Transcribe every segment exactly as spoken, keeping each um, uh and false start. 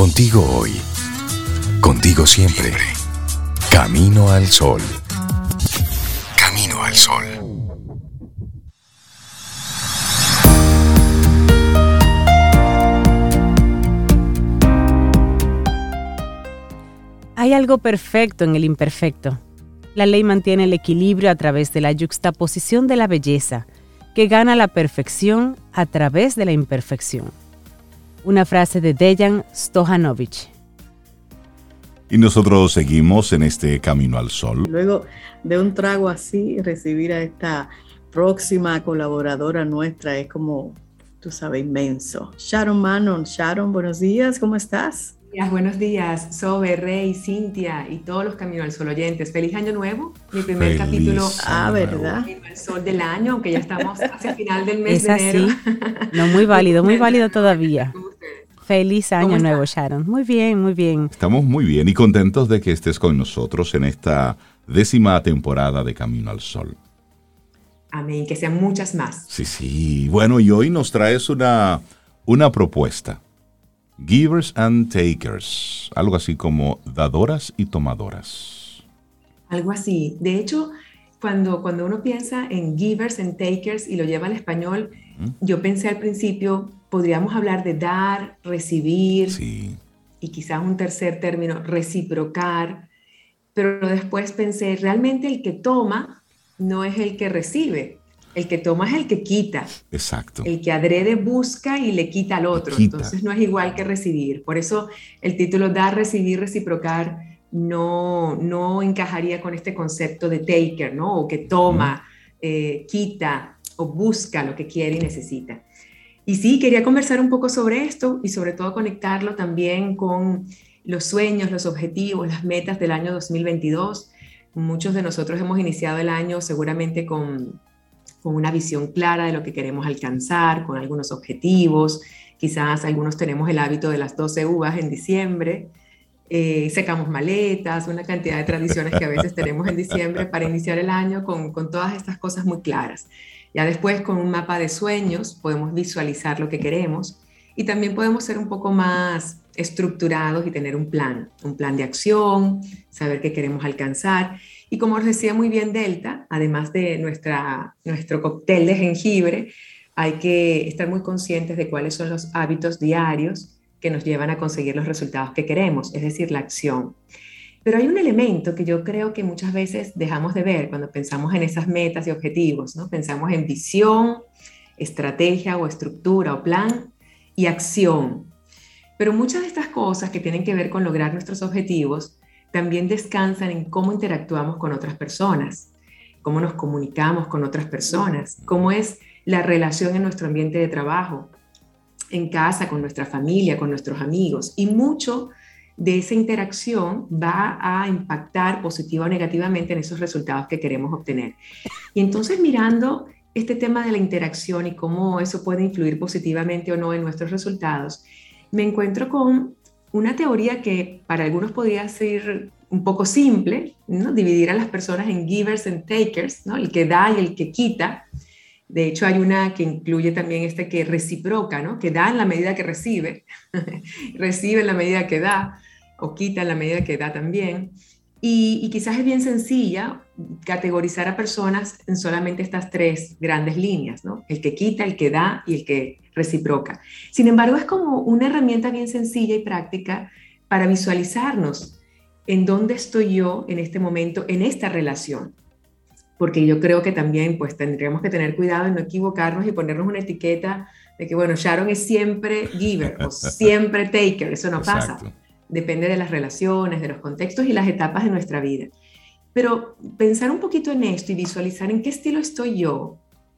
Contigo hoy, contigo siempre. Camino al Sol. Camino al Sol. Hay algo perfecto en el imperfecto. La ley mantiene el equilibrio a través de la yuxtaposición de la belleza, que gana la perfección a través de la imperfección. Una frase de Dejan Stojanovic. Y nosotros seguimos en este Camino al Sol. Luego de un trago así, recibir a esta próxima colaboradora nuestra es como, tú sabes, inmenso. Sharon Manon. Sharon, buenos días, ¿cómo estás? Buenos días, Sobe, Rey, Cintia y todos los Camino al Sol oyentes. Feliz año nuevo, mi primer Feliz capítulo ah, ¿verdad? Camino al Sol del año, aunque ya estamos hacia el final del mes es de así. enero. No, muy válido, muy válido todavía. Feliz año nuevo, Sharon. Muy bien, muy bien. Estamos muy bien y contentos de que estés con nosotros en esta décima temporada de Camino al Sol. Amén, que sean muchas más. Sí, sí. Bueno, y hoy nos traes una, una propuesta. Givers and takers, algo así como dadoras y tomadoras. Algo así. De hecho, cuando, cuando uno piensa en givers and takers y lo lleva al español, ¿Mm? yo pensé al principio, podríamos hablar de dar, recibir, sí. y quizás un tercer término, reciprocar, pero después pensé, realmente el que toma no es el que recibe. El que toma es el que quita. Exacto. El que adrede busca y le quita al otro. Entonces no es igual que recibir. Por eso el título dar, recibir, reciprocar no, no encajaría con este concepto de taker, ¿no? O que toma, uh-huh. eh, quita o busca lo que quiere y necesita. Y sí, quería conversar un poco sobre esto y sobre todo conectarlo también con los sueños, los objetivos, las metas del año dos mil veintidós. Muchos de nosotros hemos iniciado el año seguramente con... con una visión clara de lo que queremos alcanzar, con algunos objetivos. Quizás algunos tenemos el hábito de las doce uvas en diciembre, eh, secamos maletas, una cantidad de tradiciones que a veces tenemos en diciembre para iniciar el año con, con todas estas cosas muy claras. Ya después, con un mapa de sueños, podemos visualizar lo que queremos y también podemos ser un poco más estructurados y tener un plan, un plan de acción, saber qué queremos alcanzar. Y como os decía muy bien Delta, además de nuestra, nuestro cóctel de jengibre, hay que estar muy conscientes de cuáles son los hábitos diarios que nos llevan a conseguir los resultados que queremos, es decir, la acción. Pero hay un elemento que yo creo que muchas veces dejamos de ver cuando pensamos en esas metas y objetivos, ¿no? Pensamos en visión, estrategia o estructura o plan y acción. Pero muchas de estas cosas que tienen que ver con lograr nuestros objetivos también descansan en cómo interactuamos con otras personas, cómo nos comunicamos con otras personas, cómo es la relación en nuestro ambiente de trabajo, en casa, con nuestra familia, con nuestros amigos. Y mucho de esa interacción va a impactar positiva o negativamente en esos resultados que queremos obtener. Y entonces, mirando este tema de la interacción y cómo eso puede influir positivamente o no en nuestros resultados, me encuentro con una teoría que para algunos podría ser un poco simple, ¿no? Dividir a las personas en givers and takers, ¿no? El que da y el que quita. De hecho, hay una que incluye también este que reciproca, ¿no? Que da en la medida que recibe, recibe en la medida que da, o quita en la medida que da también. Y, y quizás es bien sencilla categorizar a personas en solamente estas tres grandes líneas, ¿no? El que quita, el que da y el que reciproca. Sin embargo, es como una herramienta bien sencilla y práctica para visualizarnos en dónde estoy yo en este momento, en esta relación. Porque yo creo que también pues, tendríamos que tener cuidado en no equivocarnos y ponernos una etiqueta de que, bueno, Sharon es siempre giver o siempre taker. Eso no Exacto. pasa. Depende de las relaciones, de los contextos y las etapas de nuestra vida. Pero pensar un poquito en esto y visualizar en qué estilo estoy yo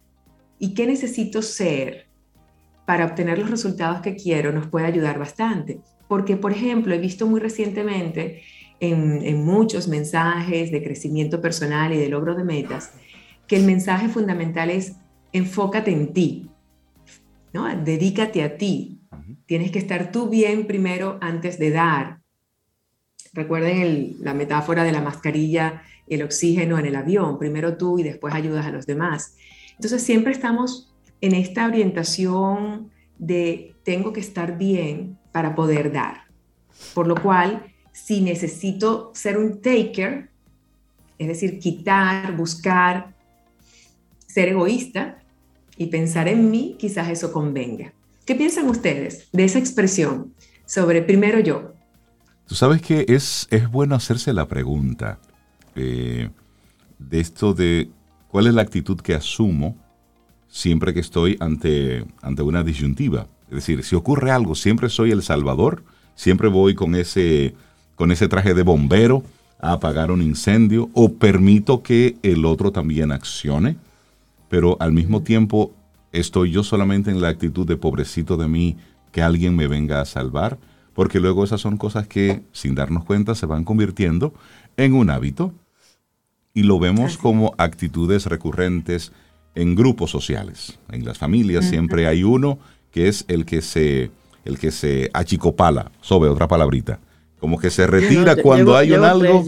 y qué necesito ser para obtener los resultados que quiero nos puede ayudar bastante. Porque, por ejemplo, he visto muy recientemente en, en muchos mensajes de crecimiento personal y de logro de metas que el mensaje fundamental es enfócate en ti, ¿no? Dedícate a ti. Tienes que estar tú bien primero antes de dar. Recuerden el, la metáfora de la mascarilla y el oxígeno en el avión. Primero tú y después ayudas a los demás. Entonces siempre estamos en esta orientación de tengo que estar bien para poder dar. Por lo cual, si necesito ser un taker, es decir, quitar, buscar, ser egoísta y pensar en mí, quizás eso convenga. ¿Qué piensan ustedes de esa expresión sobre primero yo? Tú sabes que es, es bueno hacerse la pregunta eh, de esto de cuál es la actitud que asumo siempre que estoy ante, ante una disyuntiva. Es decir, si ocurre algo, siempre soy el salvador, siempre voy con ese, con ese traje de bombero a apagar un incendio, o permito que el otro también accione, pero al mismo tiempo estoy yo solamente en la actitud de pobrecito de mí, que alguien me venga a salvar, porque luego esas son cosas que, sin darnos cuenta, se van convirtiendo en un hábito, y lo vemos como actitudes recurrentes en grupos sociales. En las familias siempre hay uno que es el que se, el que se achicopala, sobre otra palabrita, como que se retira no, cuando llevo, hay un algo.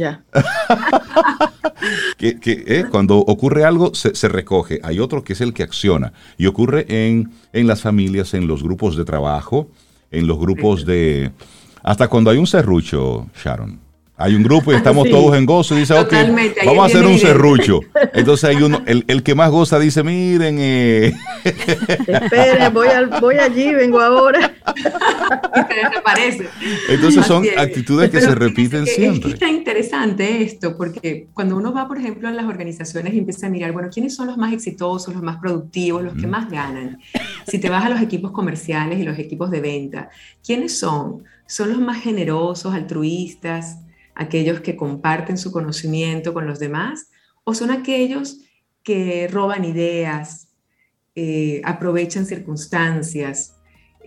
que, que, eh, cuando ocurre algo se, se recoge. Hay otro que es el que acciona. Y ocurre en, en las familias, en los grupos de trabajo, en los grupos de... Hasta cuando hay un serrucho, Sharon. Hay un grupo y estamos sí, todos en gozo y dice, ok, vamos a hacer un serrucho. Entonces hay uno, el, el que más goza dice, miren. Eh. Espere, voy, al, voy allí, vengo ahora. Y se desaparece. Entonces son actitudes que Pero se repiten que siempre. Es que está interesante esto, porque cuando uno va, por ejemplo, a las organizaciones y empieza a mirar, bueno, ¿quiénes son los más exitosos, los más productivos, los mm. que más ganan? Si te vas a los equipos comerciales y los equipos de venta, ¿quiénes son? ¿Son los más generosos, altruistas? ¿Aquellos que comparten su conocimiento con los demás? ¿O son aquellos que roban ideas, eh, aprovechan circunstancias,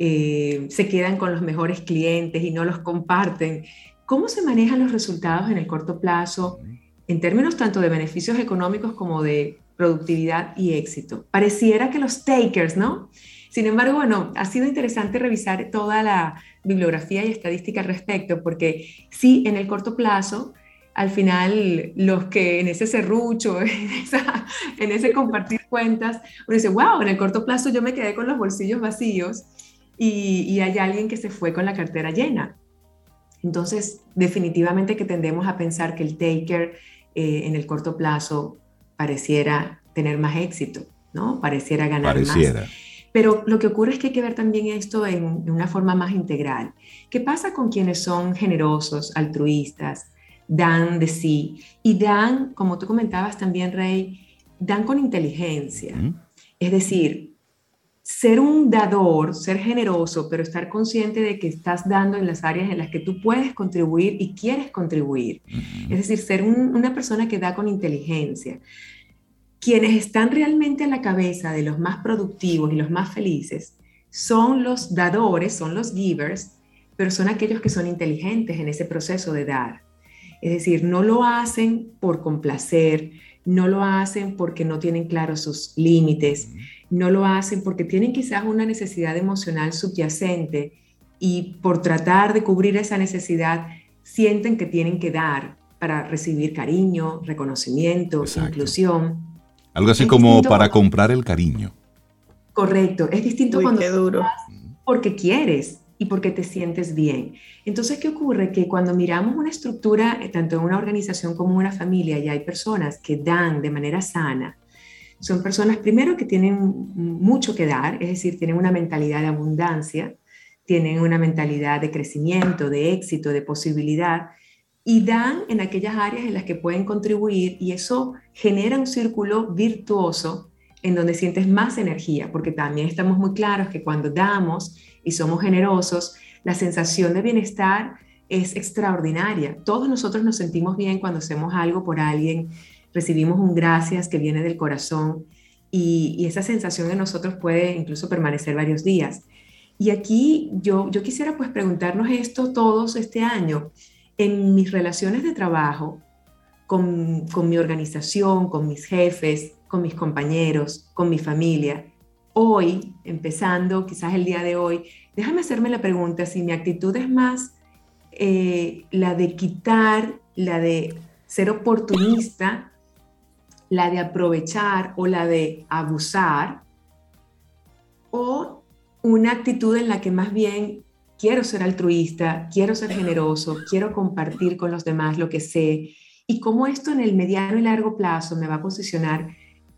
eh, se quedan con los mejores clientes y no los comparten? ¿Cómo se manejan los resultados en el corto plazo en términos tanto de beneficios económicos como de productividad y éxito? Pareciera que los takers, ¿no? Sin embargo, bueno, ha sido interesante revisar toda la bibliografía y estadística al respecto, porque sí, en el corto plazo, al final, los que en ese serrucho, en, esa, en ese compartir cuentas, uno dice, wow, en el corto plazo yo me quedé con los bolsillos vacíos y, y hay alguien que se fue con la cartera llena. Entonces, definitivamente que tendemos a pensar que el taker eh, en el corto plazo pareciera tener más éxito, ¿no? Pareciera ganar pareciera. más. Pero lo que ocurre es que hay que ver también esto en, en una forma más integral. ¿Qué pasa con quienes son generosos, altruistas, dan de sí? Y dan, como tú comentabas también, Rey, dan con inteligencia. Mm. Es decir, ser un dador, ser generoso, pero estar consciente de que estás dando en las áreas en las que tú puedes contribuir y quieres contribuir. Mm. Es decir, ser un, una persona que da con inteligencia. Quienes están realmente a la cabeza de los más productivos y los más felices son los dadores, son los givers, pero son aquellos que son inteligentes en ese proceso de dar. Es decir, no lo hacen por complacer, no lo hacen porque no tienen claros sus límites, no lo hacen porque tienen quizás una necesidad emocional subyacente y por tratar de cubrir esa necesidad sienten que tienen que dar para recibir cariño, reconocimiento, Exacto. inclusión. Algo así es como para cuando, comprar el cariño. Correcto, es distinto Uy, cuando qué duro. porque quieres y porque te sientes bien. Entonces, ¿qué ocurre? Que cuando miramos una estructura, tanto en una organización como en una familia, y hay personas que dan de manera sana, son personas primero que tienen mucho que dar, es decir, tienen una mentalidad de abundancia, tienen una mentalidad de crecimiento, de éxito, de posibilidad, y dan en aquellas áreas en las que pueden contribuir, y eso genera un círculo virtuoso en donde sientes más energía, porque también estamos muy claros que cuando damos y somos generosos, la sensación de bienestar es extraordinaria. Todos nosotros nos sentimos bien cuando hacemos algo por alguien, recibimos un gracias que viene del corazón, y, y esa sensación en nosotros puede incluso permanecer varios días. Y aquí yo, yo quisiera pues preguntarnos esto todos este año. En mis relaciones de trabajo, con, con mi organización, con mis jefes, con mis compañeros, con mi familia, hoy, empezando quizás el día de hoy, déjame hacerme la pregunta si mi actitud es más eh, la de quitar, la de ser oportunista, la de aprovechar o la de abusar, o una actitud en la que más bien quiero ser altruista, quiero ser generoso, quiero compartir con los demás lo que sé, y cómo esto en el mediano y largo plazo me va a posicionar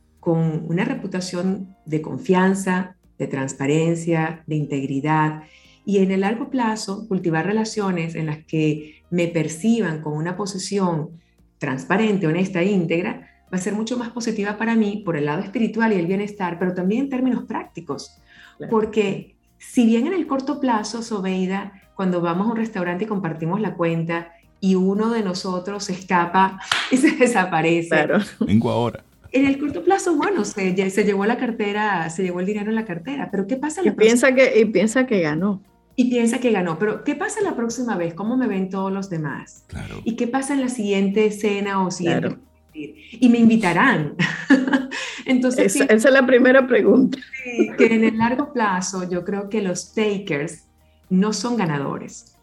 con una reputación de confianza, de transparencia, de integridad, y en el largo plazo cultivar relaciones en las que me perciban con una posición transparente, honesta e íntegra, va a ser mucho más positiva para mí por el lado espiritual y el bienestar, pero también en términos prácticos. Claro. Porque si bien en el corto plazo, Sobeida, cuando vamos a un restaurante y compartimos la cuenta y uno de nosotros se escapa y se desaparece. Claro. Vengo ahora. En el corto plazo, bueno, se, se llevó la cartera, se llevó el dinero en la cartera, pero ¿qué pasa? Y piensa, que, y piensa que ganó. Y piensa que ganó, pero ¿qué pasa la próxima vez? ¿Cómo me ven todos los demás? Claro. ¿Y qué pasa en la siguiente cena o siguiente? Claro. Y me invitarán. Entonces, esa, sí, esa es la primera pregunta. Sí, que en el largo plazo yo creo que los takers no son ganadores.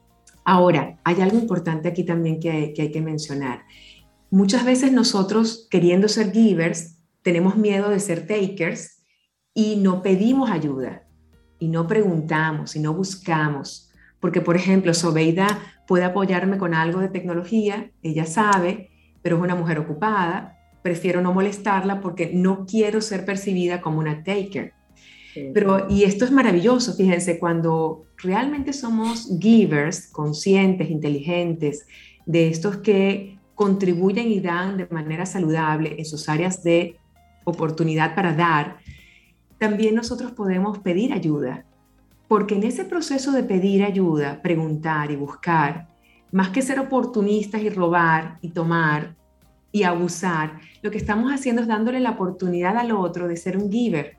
Ahora, hay algo importante aquí también que hay, que hay que mencionar. Muchas veces nosotros, queriendo ser givers, tenemos miedo de ser takers y no pedimos ayuda, y no preguntamos, y no buscamos. Porque, por ejemplo, Sobeida puede apoyarme con algo de tecnología, ella sabe, pero es una mujer ocupada, prefiero no molestarla porque no quiero ser percibida como una taker. Sí. Pero, y esto es maravilloso, fíjense, cuando realmente somos givers, conscientes, inteligentes, de estos que contribuyen y dan de manera saludable en sus áreas de oportunidad para dar, también nosotros podemos pedir ayuda, porque en ese proceso de pedir ayuda, preguntar y buscar, más que ser oportunistas y robar y tomar y abusar, lo que estamos haciendo es dándole la oportunidad al otro de ser un giver.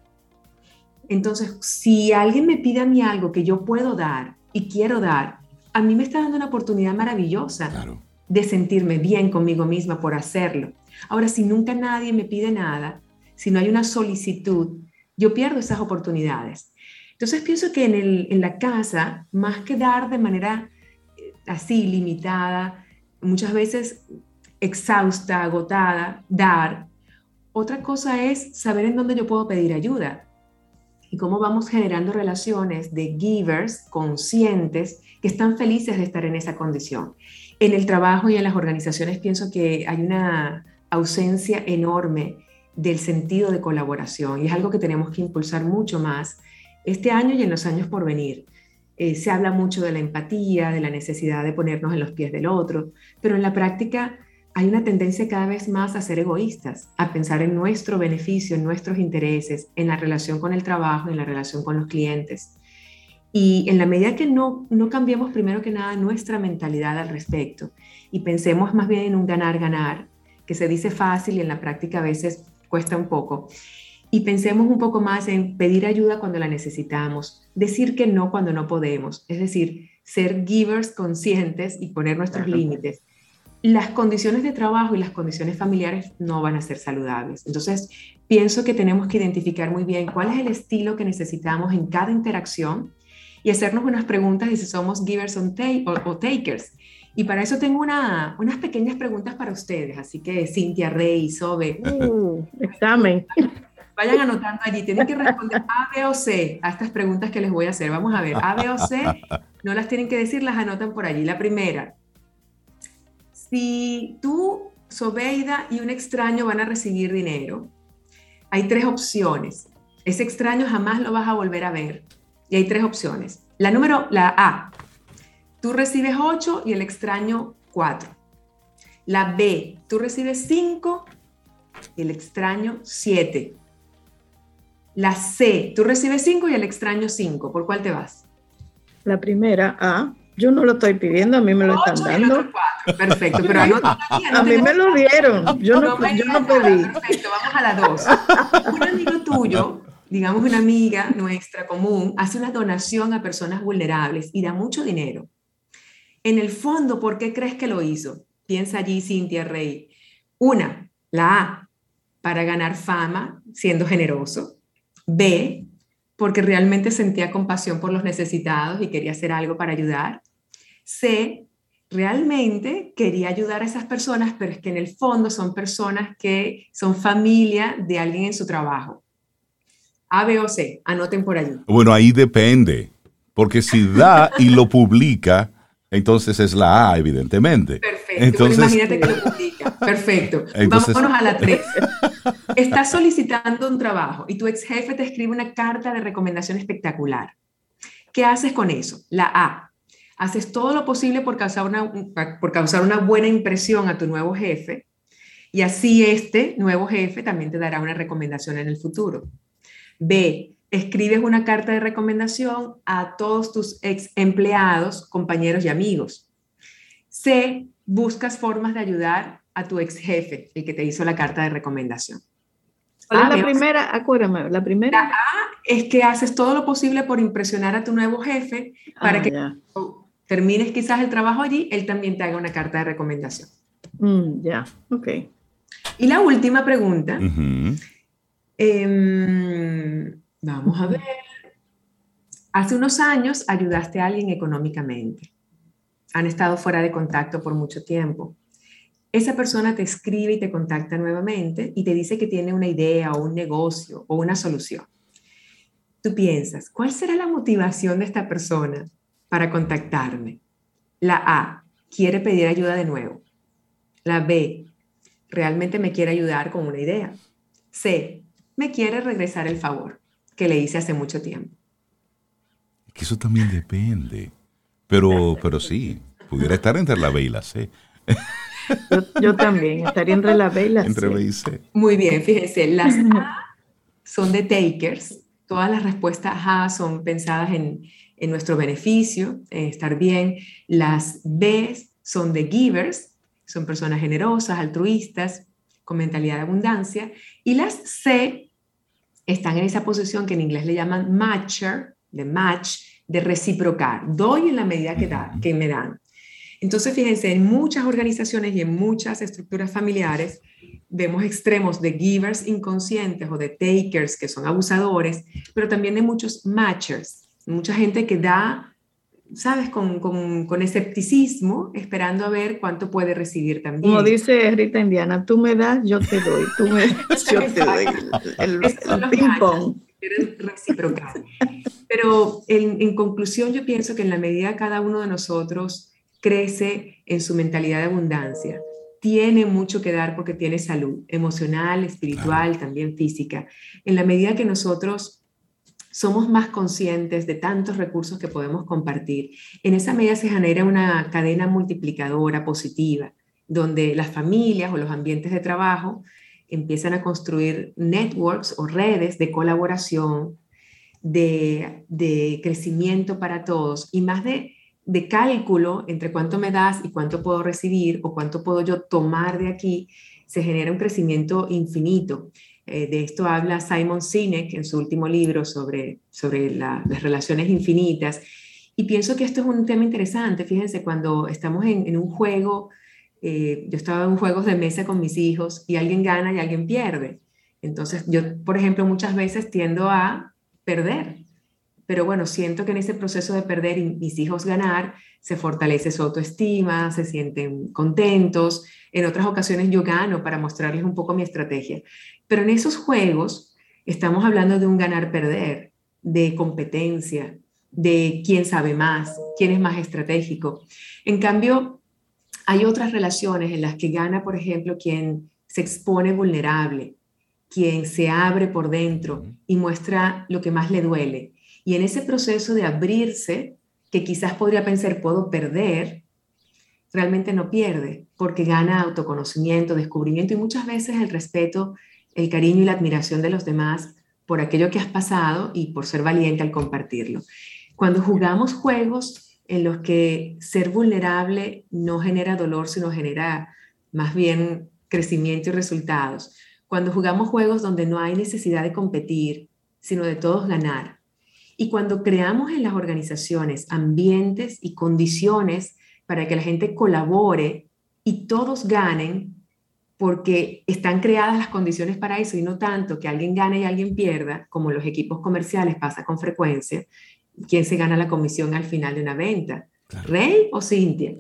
Entonces, si alguien me pide a mí algo que yo puedo dar y quiero dar, a mí me está dando una oportunidad maravillosa. Claro. De sentirme bien conmigo misma por hacerlo. Ahora, si nunca nadie me pide nada, si no hay una solicitud, yo pierdo esas oportunidades. Entonces pienso que en, el, en la casa, más que dar de manera así, limitada, muchas veces exhausta, agotada, dar, otra cosa es saber en dónde yo puedo pedir ayuda y cómo vamos generando relaciones de givers conscientes que están felices de estar en esa condición. En el trabajo y en las organizaciones pienso que hay una ausencia enorme del sentido de colaboración y es algo que tenemos que impulsar mucho más este año y en los años por venir. Eh, se habla mucho de la empatía, de la necesidad de ponernos en los pies del otro, pero en la práctica hay una tendencia cada vez más a ser egoístas, a pensar en nuestro beneficio, en nuestros intereses, en la relación con el trabajo, en la relación con los clientes. Y en la medida que no, no cambiemos primero que nada nuestra mentalidad al respecto y pensemos más bien en un ganar-ganar, que se dice fácil y en la práctica a veces cuesta un poco, y pensemos un poco más en pedir ayuda cuando la necesitamos, decir que no cuando no podemos, es decir, ser givers conscientes y poner nuestros Ajá. límites. Las condiciones de trabajo y las condiciones familiares no van a ser saludables. Entonces, pienso que tenemos que identificar muy bien cuál es el estilo que necesitamos en cada interacción y hacernos unas preguntas de si somos givers o, take, o, o takers. Y para eso tengo una, unas pequeñas preguntas para ustedes. Así que Cintia, Rey, Sobe. Uh, examen. Vayan anotando allí. Tienen que responder A, B o C a estas preguntas que les voy a hacer. Vamos a ver. A, B o C. No las tienen que decir, las anotan por allí. La primera. Si tú, Sobeida, y un extraño van a recibir dinero, hay tres opciones. Ese extraño jamás lo vas a volver a ver. Y hay tres opciones. La número, la A. Tú recibes ocho y el extraño cuatro. La B, tú recibes cinco y el extraño siete. La C, tú recibes cinco y el extraño cinco. ¿Por cuál te vas? La primera, A. Yo no lo estoy pidiendo, a mí me lo están dando. Perfecto, pero anota, anota, a mí me lo dieron, yo no, no, yo no pedí. Perfecto, vamos a la dos. Un amigo tuyo, digamos una amiga nuestra común, hace una donación a personas vulnerables y da mucho dinero. En el fondo, ¿por qué crees que lo hizo? Piensa allí, Cintia, Rey. Una, la A, para ganar fama siendo generoso. B, porque realmente sentía compasión por los necesitados y quería hacer algo para ayudar. C, realmente quería ayudar a esas personas, pero es que en el fondo son personas que son familia de alguien en su trabajo. A, B o C, anoten por allí. Bueno, ahí depende. Porque si da y lo publica, entonces es la A, evidentemente. Perfecto. Entonces, bueno, imagínate que lo publica. Perfecto. Entonces, Vámonos a la tres. Estás solicitando un trabajo y tu ex jefe te escribe una carta de recomendación espectacular. ¿Qué haces con eso? La A. Haces todo lo posible por causar una, por causar una buena impresión a tu nuevo jefe y así este nuevo jefe también te dará una recomendación en el futuro. B. Escribes una carta de recomendación a todos tus ex empleados, compañeros y amigos. C. Buscas formas de ayudar a tu ex jefe, el que te hizo la carta de recomendación. ¿Cuál Ah, es la veo. primera? Acuérdame, la primera. La A es que haces todo lo posible por impresionar a tu nuevo jefe para Ah, que ya. cuando termines quizás el trabajo allí, él también te haga una carta de recomendación. Mm, ya, ok. Y la última pregunta, ujú. em, vamos a ver. Hace unos años ayudaste a alguien económicamente. Han estado fuera de contacto por mucho tiempo. Esa persona te escribe y te contacta nuevamente y te dice que tiene una idea o un negocio o una solución. Tú piensas, ¿cuál será la motivación de esta persona para contactarme? La A, quiere pedir ayuda de nuevo. La B, realmente me quiere ayudar con una idea. C, me quiere regresar el favor que le hice hace mucho tiempo. Que eso también depende. Pero, pero sí, pudiera estar entre la B y la C. Yo, yo también estaría entre la B y la Entre C. B y C. Muy bien, fíjense, las A son de takers. Todas las respuestas A son pensadas en, en nuestro beneficio, en estar bien. Las B son de givers, son personas generosas, altruistas, con mentalidad de abundancia. Y las C están en esa posición que en inglés le llaman matcher, de match, de reciprocar. Doy en la medida que, da, que me dan. Entonces, fíjense, en muchas organizaciones y en muchas estructuras familiares vemos extremos de givers inconscientes o de takers que son abusadores, pero también de muchos matchers, mucha gente que da, ¿sabes?, con, con, con escepticismo, esperando a ver cuánto puede recibir también. Como dice Rita Indiana, tú me das, yo te doy, tú me das, yo te doy. El, el, el ping-pong. Reciprocar. Pero en, en conclusión, yo pienso que en la medida que cada uno de nosotros crece en su mentalidad de abundancia, tiene mucho que dar porque tiene salud emocional, espiritual, claro, también física. En la medida que nosotros somos más conscientes de tantos recursos que podemos compartir, en esa medida se genera una cadena multiplicadora positiva, donde las familias o los ambientes de trabajo empiezan a construir networks o redes de colaboración, de, de crecimiento para todos y más de de cálculo entre cuánto me das y cuánto puedo recibir o cuánto puedo yo tomar de aquí, se genera un crecimiento infinito. Eh, de esto habla Simon Sinek en su último libro sobre, sobre la, las relaciones infinitas. Y pienso que esto es un tema interesante. Fíjense, cuando estamos en, en un juego, eh, yo estaba en juegos de mesa con mis hijos y alguien gana y alguien pierde. Entonces yo, por ejemplo, muchas veces tiendo a perder. Pero bueno, siento que en ese proceso de perder y mis hijos ganar, se fortalece su autoestima, se sienten contentos. En otras ocasiones yo gano para mostrarles un poco mi estrategia. Pero en esos juegos estamos hablando de un ganar-perder, de competencia, de quién sabe más, quién es más estratégico. En cambio, hay otras relaciones en las que gana, por ejemplo, quien se expone vulnerable, quien se abre por dentro y muestra lo que más le duele. Y en ese proceso de abrirse, que quizás podría pensar, puedo perder, realmente no pierde, porque gana autoconocimiento, descubrimiento y muchas veces el respeto, el cariño y la admiración de los demás por aquello que has pasado y por ser valiente al compartirlo. Cuando jugamos juegos en los que ser vulnerable no genera dolor, sino genera más bien crecimiento y resultados. Cuando jugamos juegos donde no hay necesidad de competir, sino de todos ganar. Y cuando creamos en las organizaciones ambientes y condiciones para que la gente colabore y todos ganen, porque están creadas las condiciones para eso y no tanto que alguien gane y alguien pierda, como los equipos comerciales pasa con frecuencia, ¿quién se gana la comisión al final de una venta? Claro. ¿Rey o Cintia?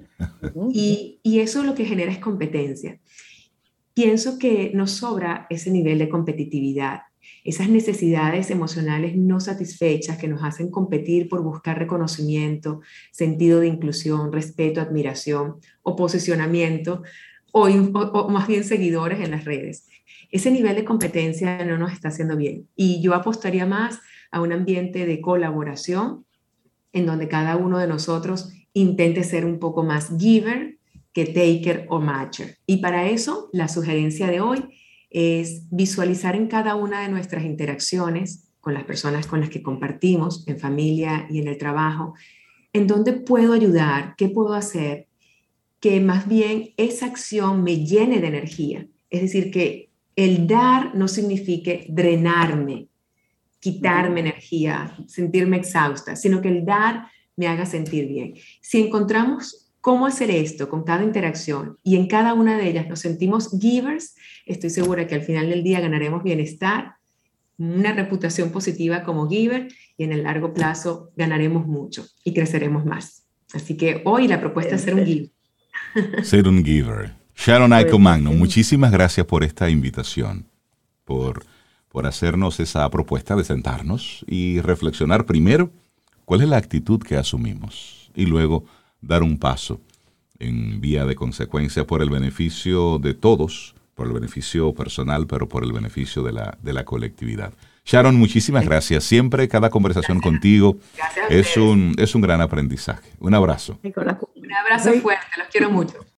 y, y eso lo que genera es competencia. Pienso que nos sobra ese nivel de competitividad esas necesidades emocionales no satisfechas que nos hacen competir por buscar reconocimiento, sentido de inclusión, respeto, admiración o posicionamiento, o, o, o más bien seguidores en las redes. Ese nivel de competencia no nos está haciendo bien. Y yo apostaría más a un ambiente de colaboración en donde cada uno de nosotros intente ser un poco más giver que taker o matcher. Y para eso, la sugerencia de hoy es visualizar en cada una de nuestras interacciones con las personas con las que compartimos, en familia y en el trabajo, en dónde puedo ayudar, qué puedo hacer, que más bien esa acción me llene de energía. Es decir, que el dar no signifique drenarme, quitarme energía, sentirme exhausta, sino que el dar me haga sentir bien. Si encontramos cómo hacer esto con cada interacción y en cada una de ellas nos sentimos givers, estoy segura que al final del día ganaremos bienestar, una reputación positiva como giver y en el largo plazo ganaremos mucho y creceremos más. Así que hoy la propuesta es ser un giver. Ser un giver. Sharon Aiko Magno, muchísimas gracias por esta invitación, por, por hacernos esa propuesta de sentarnos y reflexionar primero cuál es la actitud que asumimos y luego dar un paso en vía de consecuencia por el beneficio de todos, por el beneficio personal, pero por el beneficio de la, de la colectividad. Sharon, muchísimas gracias. Siempre cada conversación gracias. contigo es un, es un gran aprendizaje. Un abrazo. Un abrazo fuerte, los quiero mucho.